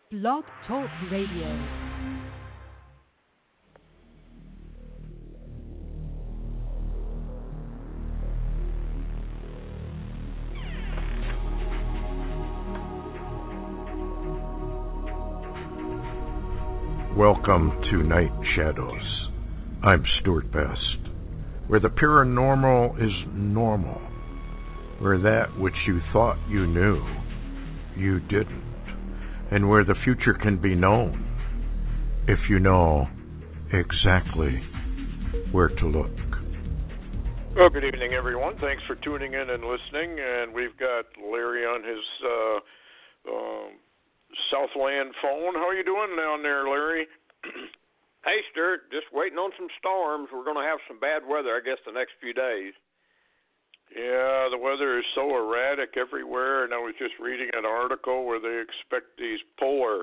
Blog Talk Radio. Welcome to Night Shadows. I'm Stuart Best, where the paranormal is normal, where that which you thought you knew, you didn't, and where the future can be known if you know exactly where to look. Well, good evening, everyone. Thanks for tuning in and listening. And we've got Larry on his Southland phone. How are you doing down there, Larry? Hey, Stuart, just waiting on some storms. We're going to have some bad weather, I guess, the next few days. Yeah, the weather is so erratic everywhere, and I was just reading an article where they expect these polar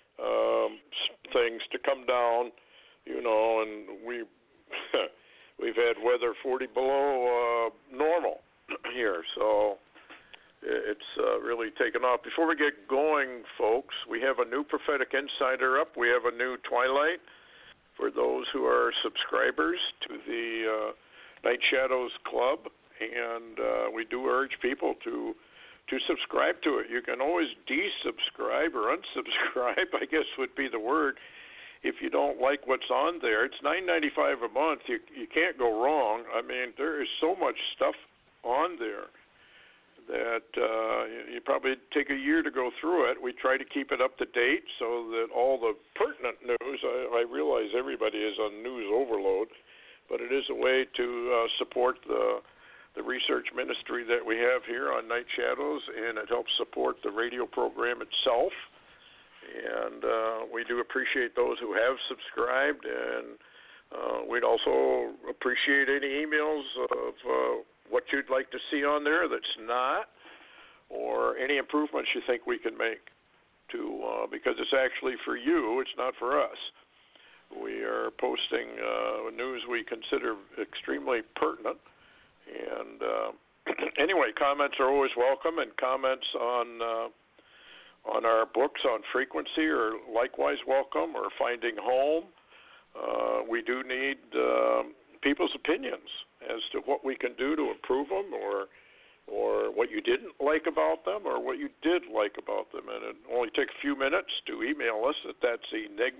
things to come down, you know, and we've had weather 40 below normal here, so it's really taken off. Before we get going, folks, we have a new Prophetic Insider up. We have a new Twilight for those who are subscribers to the Night Shadows Club. And we do urge people to subscribe to it. You can always desubscribe or unsubscribe, I guess would be the word, if you don't like what's on there. It's $9.95 a month. You can't go wrong. I mean, there is so much stuff on there that you probably take a year to go through it. We try to keep it up to date so that all the pertinent news, I realize everybody is on news overload, but it is a way to support the research ministry that we have here on Night Shadows, and it helps support the radio program itself. And we do appreciate those who have subscribed, and we'd also appreciate any emails of what you'd like to see on there that's not, or any improvements you think we can make to, because it's actually for you, it's not for us. We are posting news we consider extremely pertinent. And anyway, comments are always welcome, and comments on our books on frequency are likewise welcome, or Finding Home. We do need people's opinions as to what we can do to improve them, or what you didn't like about them, or what you did like about them. And it only takes a few minutes to email us. That's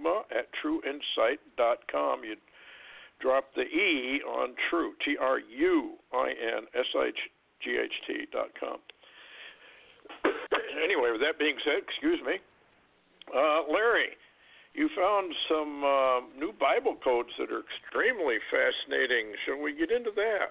enigma@trueinsight.com. You drop the E on True, TRUINSIGHT.com. Anyway, with that being said, excuse me, Larry, you found some new Bible codes that are extremely fascinating. Shall we get into that?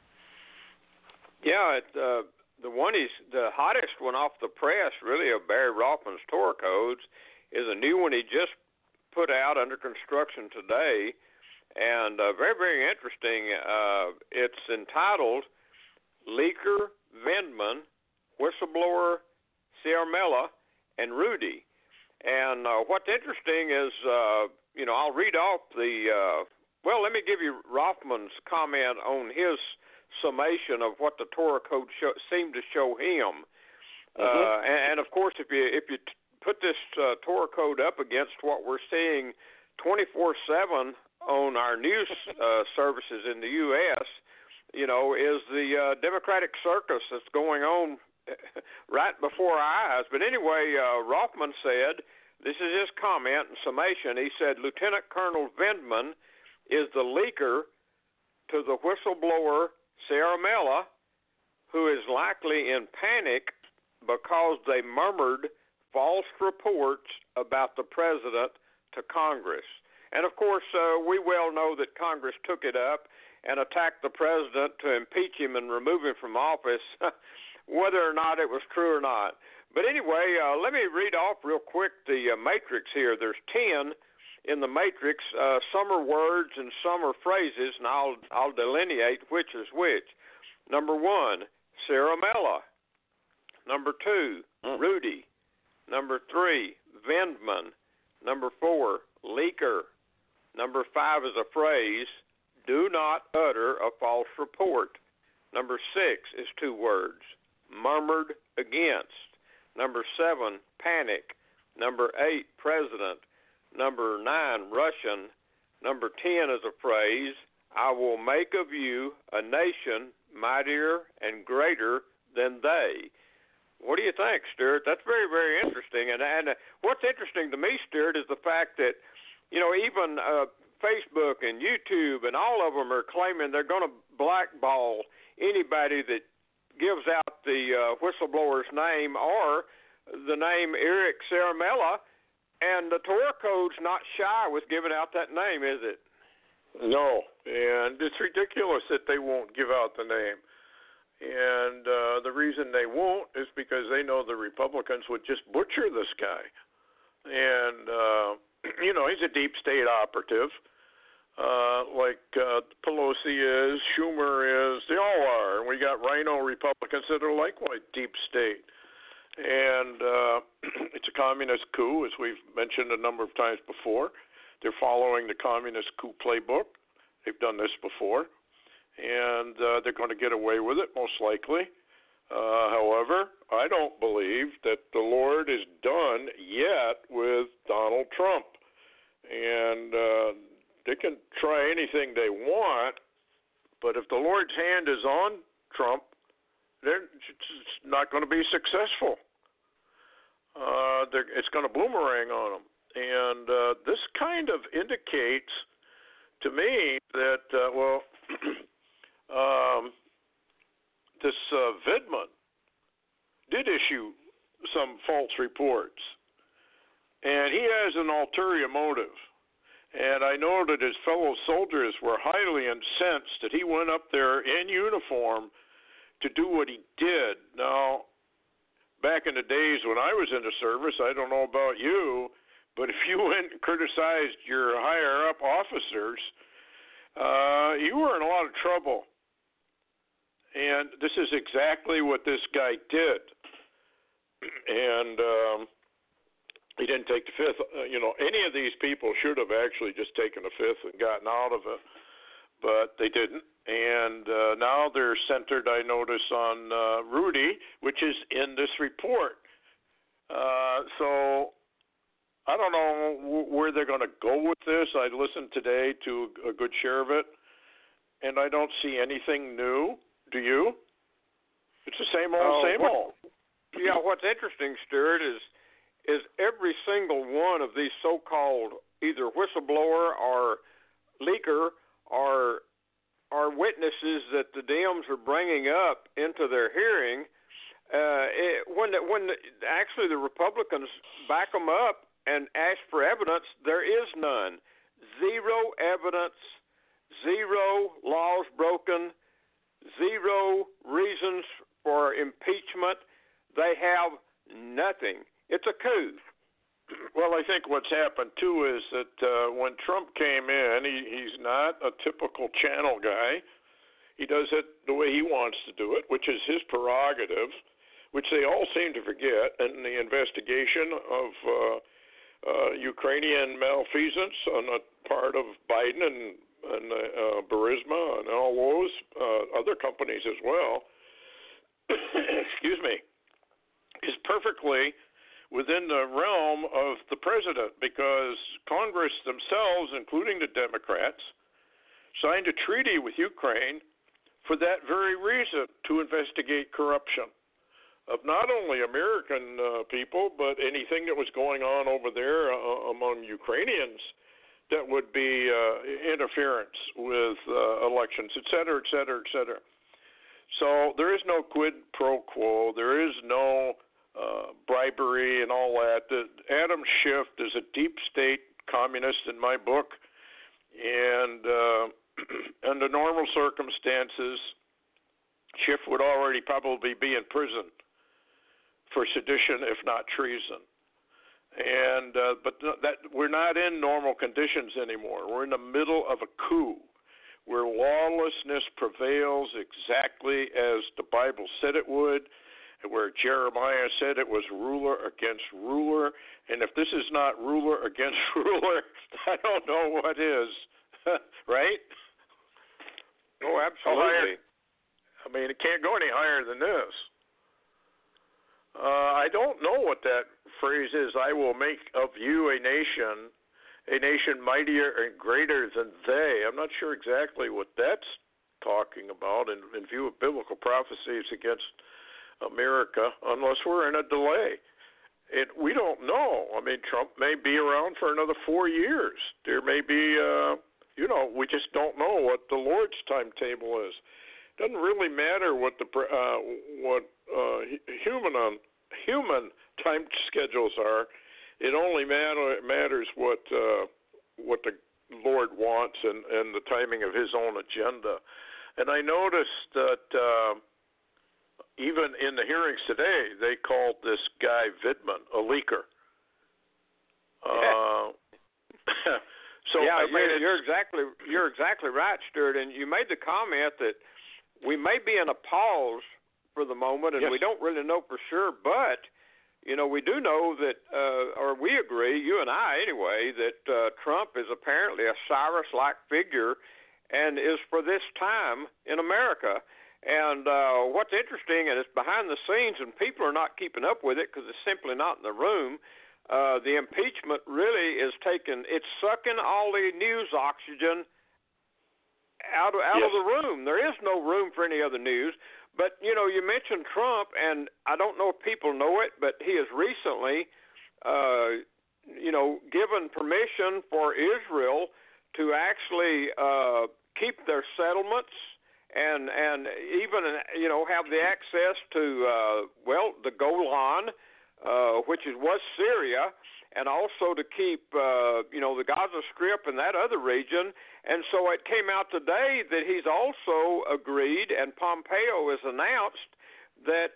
Yeah, the hottest one off the press, really, of Barry Rothman's Torah codes, is a new one he just put out under construction today. And very, very interesting. It's entitled Leaker, Vindman, Whistleblower, Ciaramella, and Rudy. And what's interesting is, I'll read off let me give you Rothman's comment on his summation of what the Torah code seemed to show him. Mm-hmm. And of course, if you put this Torah code up against what we're seeing 24/7 on our news services in the U.S., is the Democratic circus that's going on right before our eyes. But anyway, Rothman said, this is his comment and summation, he said, Lieutenant Colonel Vindman is the leaker to the whistleblower Ciaramella, who is likely in panic because they murmured false reports about the president to Congress. And, of course, we well know that Congress took it up and attacked the president to impeach him and remove him from office, whether or not it was true or not. But anyway, let me read off real quick the matrix here. There's 10 in the matrix. Some are words and some are phrases, and I'll delineate which is which. Number 1, Ciaramella. Number 2, Rudy. Number 3, Vindman. Number 4, Leaker. Number 5 is a phrase, do not utter a false report. Number 6 is 2 words, murmured against. Number 7, panic. Number 8, president. Number 9, Russian. Number 10 is a phrase, I will make of you a nation mightier and greater than they. What do you think, Stuart? That's very, very interesting. And what's interesting to me, Stuart, is the fact that, even Facebook and YouTube and all of them are claiming they're going to blackball anybody that gives out the whistleblower's name or the name Eric Ciaramella, and the Torah Code's not shy with giving out that name, is it? No, and it's ridiculous that they won't give out the name. And the reason they won't is because they know the Republicans would just butcher this guy. And, he's a deep state operative, like Pelosi is, Schumer is, they all are. And we got rhino Republicans that are likewise deep state. And it's a communist coup, as we've mentioned a number of times before. They're following the communist coup playbook. They've done this before. And they're going to get away with it, most likely. However, I don't believe that the Lord is done yet with Donald Trump. And they can try anything they want, but if the Lord's hand is on Trump, it's not going to be successful. It's going to boomerang on them. And this kind of indicates to me that, this Vidman did issue some false reports. And he has an ulterior motive. And I know that his fellow soldiers were highly incensed that he went up there in uniform to do what he did. Now, back in the days when I was in the service, I don't know about you, but if you went and criticized your higher-up officers, you were in a lot of trouble. And this is exactly what this guy did. And he didn't take the fifth. Any of these people should have actually just taken the fifth and gotten out of it, but they didn't. And now they're centered, I notice, on Rudy, which is in this report. So I don't know where they're going to go with this. I listened today to a good share of it, and I don't see anything new. Do you? It's the same old. Yeah, what's interesting, Stuart, is every single one of these so-called either whistleblower or leaker or witnesses that the Dems are bringing up into their hearing, when actually the Republicans back them up and ask for evidence, there is none. Zero evidence, zero laws broken, zero reasons for impeachment. They have nothing. It's a coup. Well, I think what's happened, too, is that when Trump came in, he's not a typical channel guy. He does it the way he wants to do it, which is his prerogative, which they all seem to forget in the investigation of Ukrainian malfeasance on the part of Biden and Burisma and all those other companies as well, excuse me, is perfectly within the realm of the president, because Congress themselves, including the Democrats, signed a treaty with Ukraine for that very reason, to investigate corruption of not only American people, but anything that was going on over there among Ukrainians that would be interference with elections, et cetera, et cetera, et cetera. So there is no quid pro quo. There is no bribery and all that. Adam Schiff is a deep state communist in my book, and under normal circumstances, Schiff would already probably be in prison for sedition, if not treason. And but that we're not in normal conditions anymore. We're in the middle of a coup, where lawlessness prevails exactly as the Bible said it would, and where Jeremiah said it was ruler against ruler. And if this is not ruler against ruler, I don't know what is. Right? Oh, absolutely. I mean, it can't go any higher than this. I don't know what that phrase is. I will make of you a nation mightier and greater than they. I'm not sure exactly what that's talking about in view of biblical prophecies against America, unless we're in a delay. We don't know. I mean, Trump may be around for another 4 years. There may be, we just don't know what the Lord's timetable is. It doesn't really matter what human time schedules are. It only matters what the Lord wants and the timing of His own agenda. And I noticed that even in the hearings today, they called this guy Vidman a leaker. So yeah, I mean, you're exactly right, Stuart. And you made the comment that we may be in a pause for the moment, and yes. we don't really know for sure. But we do know that, or we agree, you and I anyway, that Trump is apparently a Cyrus-like figure, and is for this time in America. And what's interesting, and it's behind the scenes, and people are not keeping up with it because it's simply not in the room. The impeachment really is it's sucking all the news oxygen out yes. of the room. There is no room for any other news. But, you mentioned Trump, and I don't know if people know it, but he has recently, given permission for Israel to actually keep their settlements and even, have the access to, the Golan, which was Syria, and also to keep, the Gaza Strip and that other region. And so it came out today that he's also agreed, and Pompeo has announced that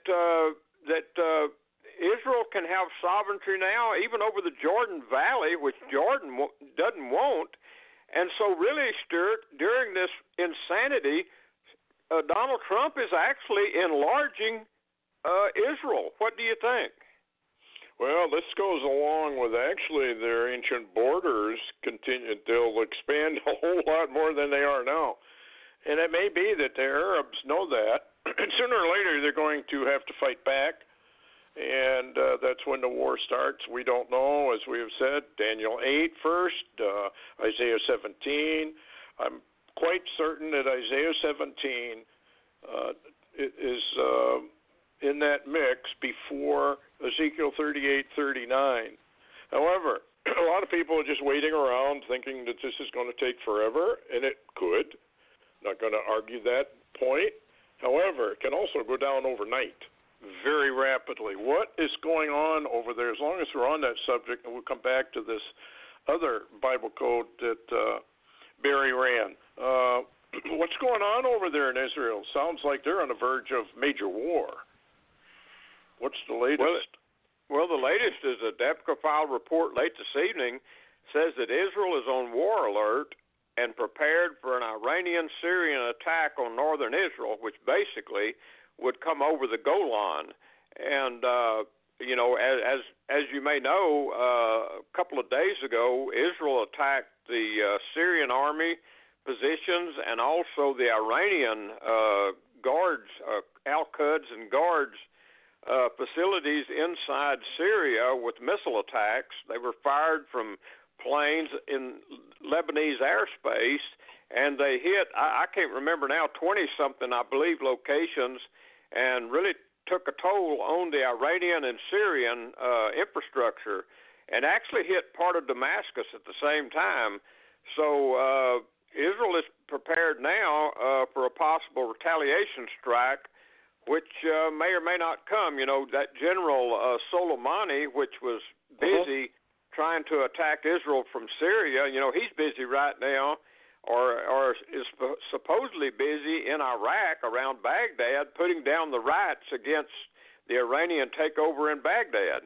Israel can have sovereignty now, even over the Jordan Valley, which Jordan doesn't want. And so really, Stuart, during this insanity, Donald Trump is actually enlarging Israel. What do you think? Well, this goes along with actually their ancient borders continue. They'll expand a whole lot more than they are now. And it may be that the Arabs know that. And sooner or later they're going to have to fight back. And that's when the war starts. We don't know, as we have said. Daniel 8 first, Isaiah 17. I'm quite certain that Isaiah 17 is in that mix before Ezekiel 38:39. However, a lot of people are just waiting around thinking that this is going to take forever, and it could. Not going to argue that point. However, it can also go down overnight, very rapidly. What is going on over there? As long as we're on that subject, and we'll come back to this other Bible code that Barry ran. What's going on over there in Israel? Sounds like they're on the verge of major war. What's the latest? Well, the latest is a Debka filed report late this evening says that Israel is on war alert and prepared for an Iranian-Syrian attack on northern Israel, which basically would come over the Golan. And, as you may know, a couple of days ago, Israel attacked the Syrian army positions and also the Iranian guards, Al-Quds and guards, facilities inside Syria with missile attacks. They were fired from planes in Lebanese airspace, and they hit, I can't remember now, 20-something, I believe, locations, and really took a toll on the Iranian and Syrian infrastructure, and actually hit part of Damascus at the same time. So Israel is prepared now for a possible retaliation strike, which may or may not come. That General Soleimani, which was busy trying to attack Israel from Syria, he's busy right now, or is supposedly busy in Iraq around Baghdad, putting down the riots against the Iranian takeover in Baghdad.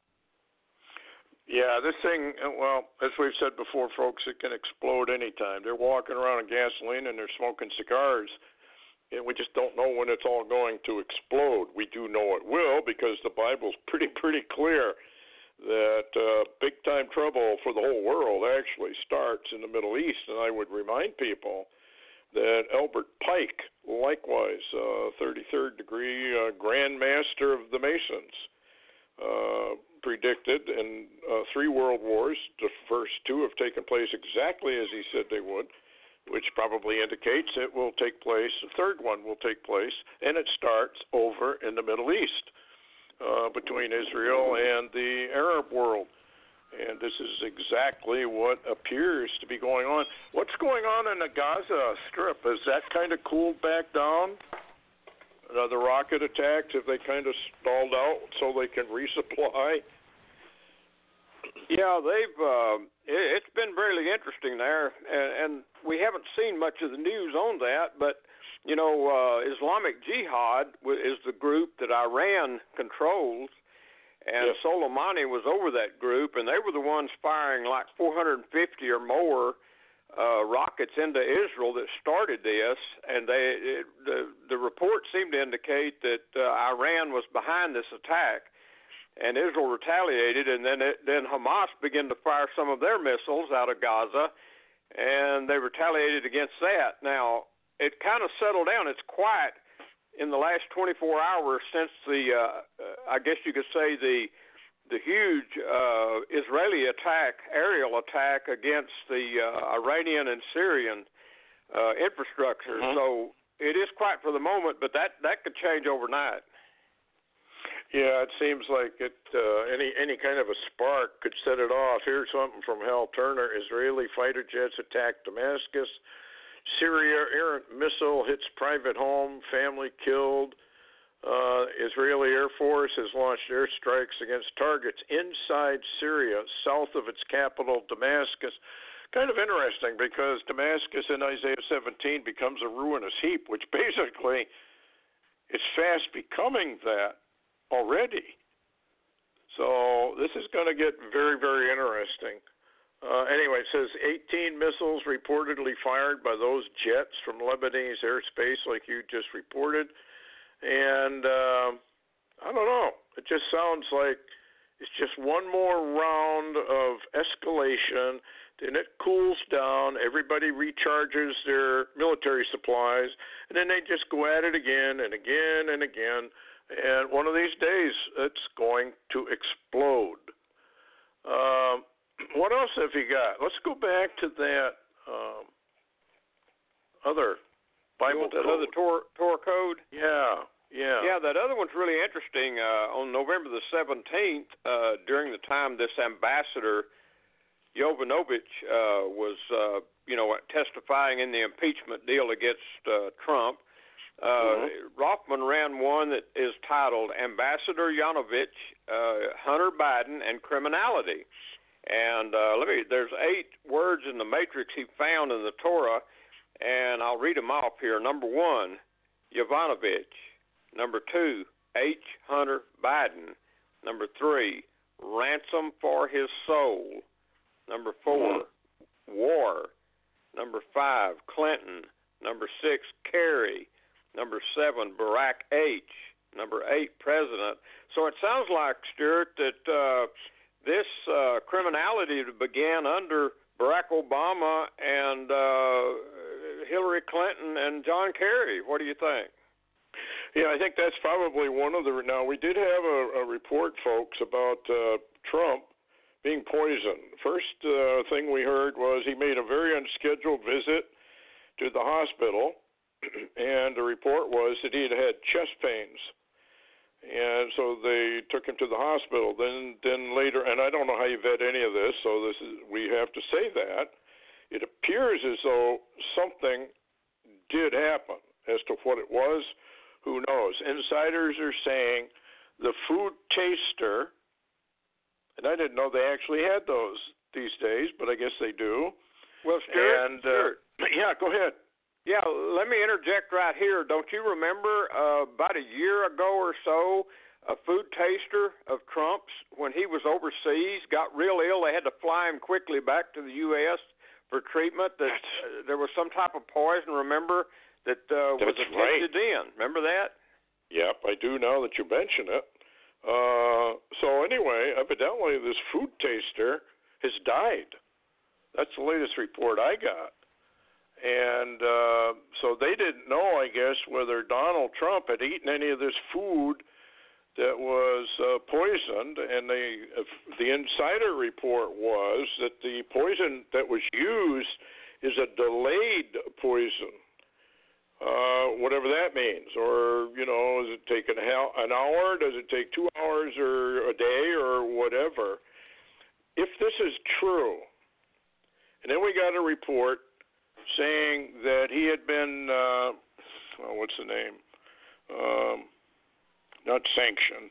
Yeah, this thing, well, as we've said before, folks, it can explode anytime. They're walking around in gasoline and they're smoking cigars. And we just don't know when it's all going to explode. We do know it will because the Bible's pretty clear that big-time trouble for the whole world actually starts in the Middle East. And I would remind people that Albert Pike, likewise 33rd degree Grand Master of the Masons, predicted in 3 world wars. The first 2 have taken place exactly as he said they would, which probably indicates it will take place. The third one will take place, and it starts over in the Middle East between Israel and the Arab world. And this is exactly what appears to be going on. What's going on in the Gaza Strip? Has that kind of cooled back down? The rocket attacks, have they kind of stalled out so they can resupply? Yeah, it's been really interesting there, and we haven't seen much of the news on that, but, Islamic Jihad is the group that Iran controls, and yes. Soleimani was over that group, and they were the ones firing like 450 or more rockets into Israel that started this, and the report seemed to indicate that Iran was behind this attack, and Israel retaliated, and then Hamas began to fire some of their missiles out of Gaza, and they retaliated against that. Now, it kind of settled down. It's quiet in the last 24 hours since I guess you could say the huge Israeli aerial attack against the Iranian and Syrian infrastructure. Mm-hmm. So it is quiet for the moment, but that could change overnight. Yeah, it seems like any kind of a spark could set it off. Here's something from Hal Turner. Israeli fighter jets attack Damascus. Syria errant missile hits private home, family killed. Israeli Air Force has launched airstrikes against targets inside Syria, south of its capital, Damascus. Kind of interesting because Damascus in Isaiah 17 becomes a ruinous heap, which basically is fast becoming that already. So this is going to get very, very interesting. Anyway, it says 18 missiles reportedly fired by those jets from Lebanese airspace, like you just reported. And I don't know. It just sounds like it's just one more round of escalation. Then it cools down. Everybody recharges their military supplies. And then they just go at it again and again and again. And one of these days, it's going to explode. What else have you got? Let's go back to that other Bible code. Another Torah code? Yeah. Yeah, that other one's really interesting. On November the 17th, during the time this ambassador, Yovanovitch, was, testifying in the impeachment deal against Trump, Rothman ran one that is titled Ambassador Yovanovitch, Hunter Biden, and Criminality. And there's 8 words in the matrix he found in the Torah, and I'll read them off here. Number 1, Yovanovitch. Number 2, H. Hunter Biden. Number 3, ransom for his soul. Number 4, war. Number 5, Clinton. Number 6, Kerry. Number 7, Barack H. Number 8, President. So it sounds like, Stuart, that this criminality began under Barack Obama and Hillary Clinton and John Kerry. What do you think? Yeah, I think that's probably one of the. Now, we did have a report, folks, about Trump being poisoned. First thing we heard was he made a very unscheduled visit to the hospital, and the report was that he had chest pains. And so they took him to the hospital. Then later, and I don't know how you vet any of this, so we have to say that it appears as though something did happen. As to what it was, who knows? Insiders are saying the food taster, and I didn't know they actually had those these days, but I guess they do. Well, Stuart, yeah, go ahead. Yeah, let me interject right here. Don't you remember about a year ago or so, a food taster of Trump's, when he was overseas, got real ill? They had to fly him quickly back to the U.S. for treatment. That there was some type of poison, remember, that was attempted in. Remember that? Yep, I do now that you mention it. So anyway, evidently this food taster has died. That's the latest report I got. And so they didn't know, I guess, whether Donald Trump had eaten any of this food that was poisoned, and the insider report was that the poison that was used is a delayed poison, whatever that means. Or, does it take an hour? Does it take 2 hours or a day or whatever? If this is true, and then we got a report saying that he had been, what's the name? Not sanctioned.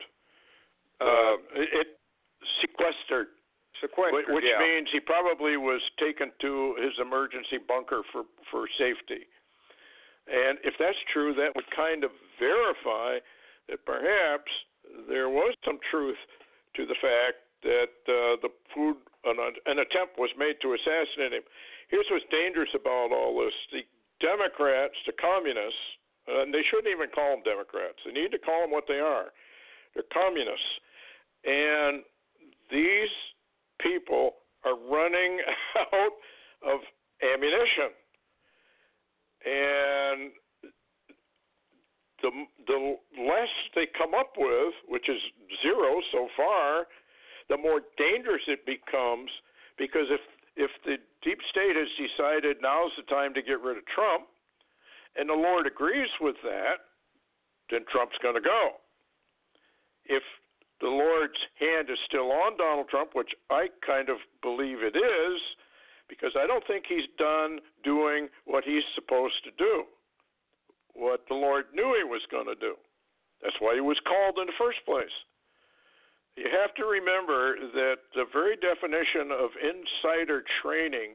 Sequestered. Which means he probably was taken to his emergency bunker for safety. And if that's true, that would kind of verify that perhaps there was some truth to the fact that an attempt was made to assassinate him. Here's what's dangerous about all this. The Democrats, the communists, and they shouldn't even call them Democrats. They need to call them what they are. They're communists. And these people are running out of ammunition. And the less they come up with, which is zero so far, the more dangerous it becomes, because if the deep state has decided now's the time to get rid of Trump, and the Lord agrees with that, then Trump's going to go. If the Lord's hand is still on Donald Trump, which I kind of believe it is, because I don't think he's done doing what he's supposed to do, what the Lord knew he was going to do. That's why he was called in the first place. You have to remember that the very definition of insider trading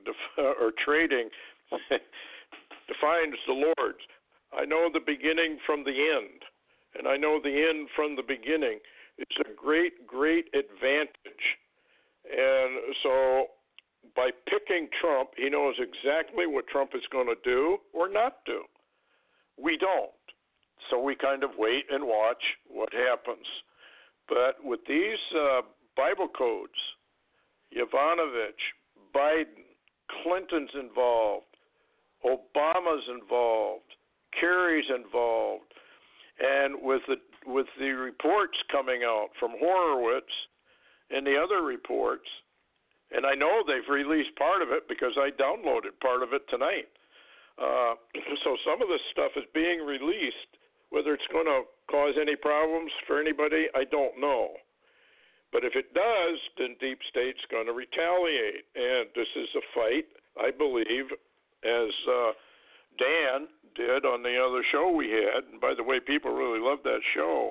defines the Lord's. I know the beginning from the end, and I know the end from the beginning. It's a great, great advantage. And so by picking Trump, he knows exactly what Trump is going to do or not do. We don't. So we kind of wait and watch what happens. But with these Bible codes, Yovanovitch, Biden, Clinton's involved, Obama's involved, Kerry's involved, and with the reports coming out from Horowitz and the other reports, and I know they've released part of it because I downloaded part of it tonight. So some of this stuff is being released. Whether it's going to cause any problems for anybody, I don't know. But if it does, then Deep State's going to retaliate. And this is a fight, I believe, as Dan did on the other show we had. And by the way, people really loved that show.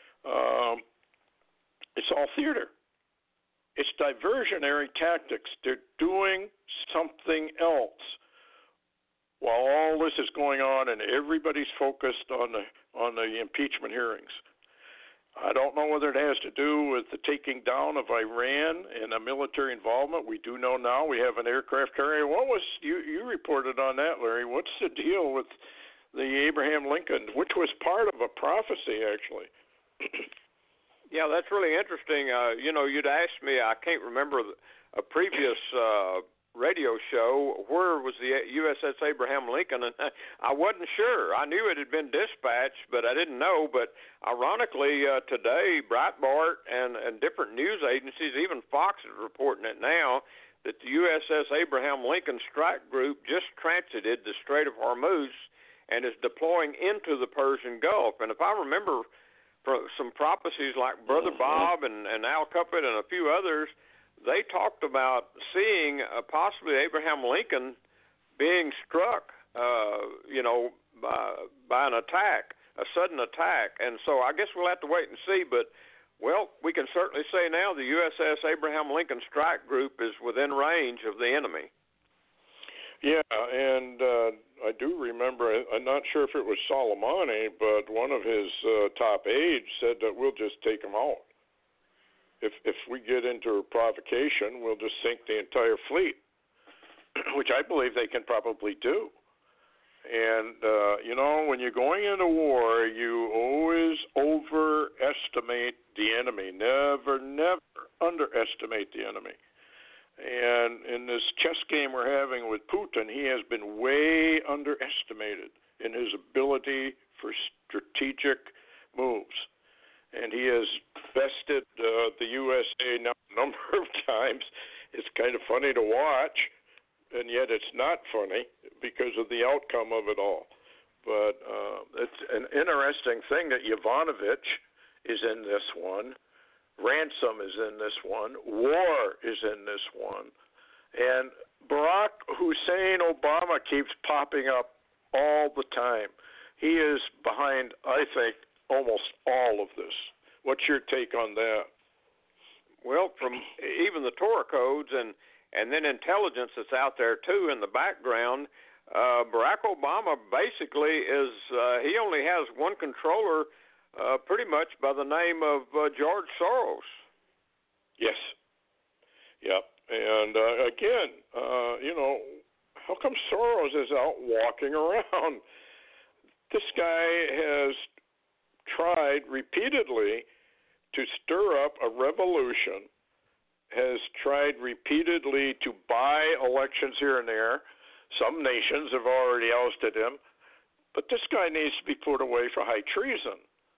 It's all theater. It's diversionary tactics. They're doing something else while all this is going on, and everybody's focused on the impeachment hearings. I don't know whether it has to do with the taking down of Iran and a military involvement. We do know now we have an aircraft carrier. What was you reported on that, Larry? What's the deal with the Abraham Lincoln, which was part of a prophecy, actually? Yeah, that's really interesting. You'd asked me, I can't remember a previous radio show, where was the USS Abraham Lincoln, and I wasn't sure. I knew it had been dispatched, but I didn't know. But ironically, today, Breitbart and different news agencies, even Fox is reporting it now, that the USS Abraham Lincoln Strike Group just transited the Strait of Hormuz and is deploying into the Persian Gulf. And if I remember from some prophecies like Brother Bob and Al Cuppet and a few others, they talked about seeing possibly Abraham Lincoln being struck, by an attack, a sudden attack. And so I guess we'll have to wait and see. But, well, we can certainly say now the USS Abraham Lincoln Strike Group is within range of the enemy. Yeah, and I do remember, I'm not sure if it was Soleimani, but one of his top aides said that we'll just take him out. If we get into a provocation, we'll just sink the entire fleet, which I believe they can probably do. And, when you're going into war, you always overestimate the enemy. Never underestimate the enemy. And in this chess game we're having with Putin, he has been way underestimated in his ability for strategic moves. and he has bested the USA now a number of times. It's kind of funny to watch, and yet it's not funny because of the outcome of it all. But it's an interesting thing that Yovanovitch is in this one, Ransom is in this one, War is in this one, and Barack Hussein Obama keeps popping up all the time. He is behind, I think, almost all of this. What's your take on that? Well, from even the Torah codes and then intelligence that's out there, too, in the background, Barack Obama basically is he only has one controller pretty much by the name of George Soros. Yes. Yep. And again, how come Soros is out walking around? This guy has tried repeatedly to stir up a revolution, has tried repeatedly to buy elections here and there. Some nations have already ousted him, but this guy needs to be put away for high treason.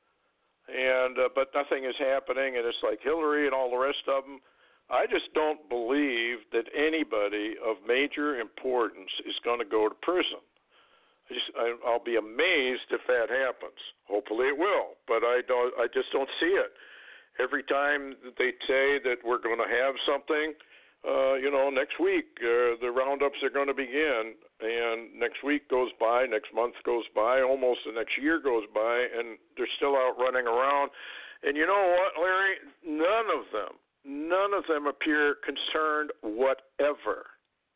And but nothing is happening, and it's like Hillary and all the rest of them. I just don't believe that anybody of major importance is going to go to prison. I'll be amazed if that happens. Hopefully it will, but I just don't see it. Every time they say that we're going to have something, next week the roundups are going to begin, and next week goes by, next month goes by, almost the next year goes by, and they're still out running around. And you know what, Larry? None of them appear concerned whatever.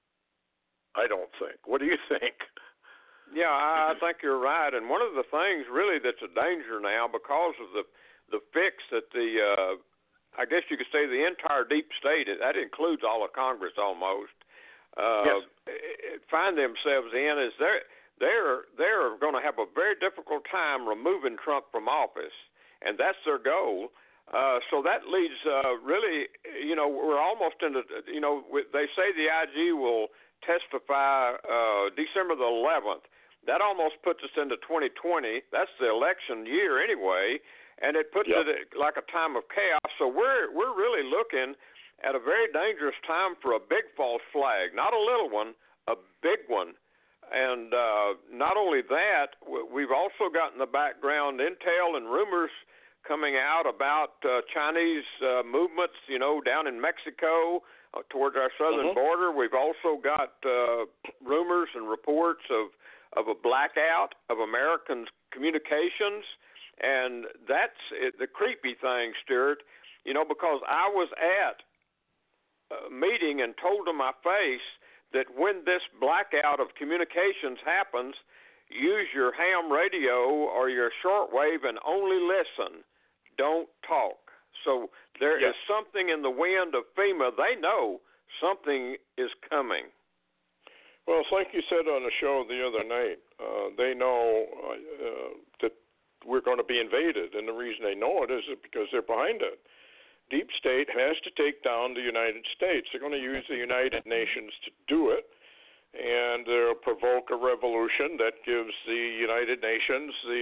I don't think. What do you think? Yeah, I think you're right. And one of the things really that's a danger now because of the fix that I guess you could say the entire deep state, that includes all of Congress almost, yes. find themselves in is they're going to have a very difficult time removing Trump from office, and that's their goal. So that leads really, we're almost into, they say the IG will testify December the 11th. That almost puts us into 2020. That's the election year anyway, and it puts it like a time of chaos. So we're really looking at a very dangerous time for a big false flag, not a little one, a big one. And not only that, we've also got in the background intel and rumors coming out about Chinese movements, down in Mexico towards our southern border. We've also got rumors and reports of a blackout of American communications, and that's the creepy thing, Stuart, because I was at a meeting and told to my face that when this blackout of communications happens, use your ham radio or your shortwave and only listen. Don't talk. So there is something in the wind of FEMA. They know something is coming. Well, it's like you said on the show the other night. They know that we're going to be invaded, and the reason they know it is because they're behind it. Deep State has to take down the United States. They're going to use the United Nations to do it, and they'll provoke a revolution that gives the United Nations the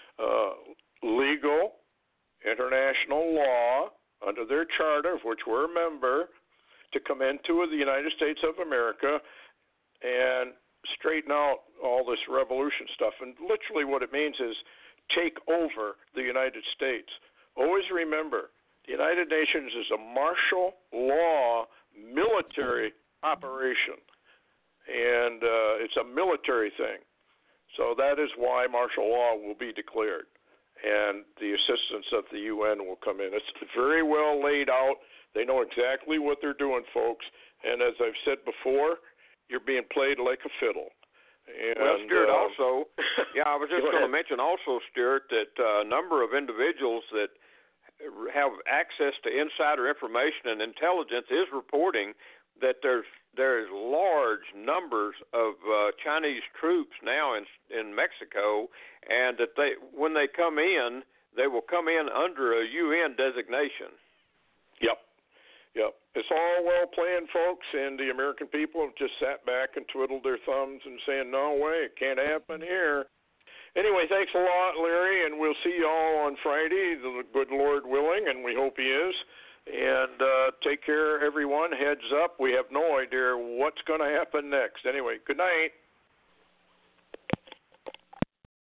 legal international law under their charter, of which we're a member, to come into the United States of America and straighten out all this revolution stuff. And literally what it means is take over the United States. Always remember, the United Nations is a martial law military operation, and it's a military thing. So that is why martial law will be declared, and the assistance of the UN will come in. It's very well laid out. They know exactly what they're doing, folks. And as I've said before, you're being played like a fiddle. And, well, Stuart, also, I was just going to mention also, Stuart, that a number of individuals that have access to insider information and intelligence is reporting that there's large numbers of Chinese troops now in Mexico, and that when they come in, they will come in under a UN designation. Yep. It's all well planned, folks, and the American people have just sat back and twiddled their thumbs and saying, no way, it can't happen here. Anyway, thanks a lot, Larry, and we'll see you all on Friday, the good Lord willing, and we hope he is. And take care, everyone. Heads up. We have no idea what's going to happen next. Anyway, good night.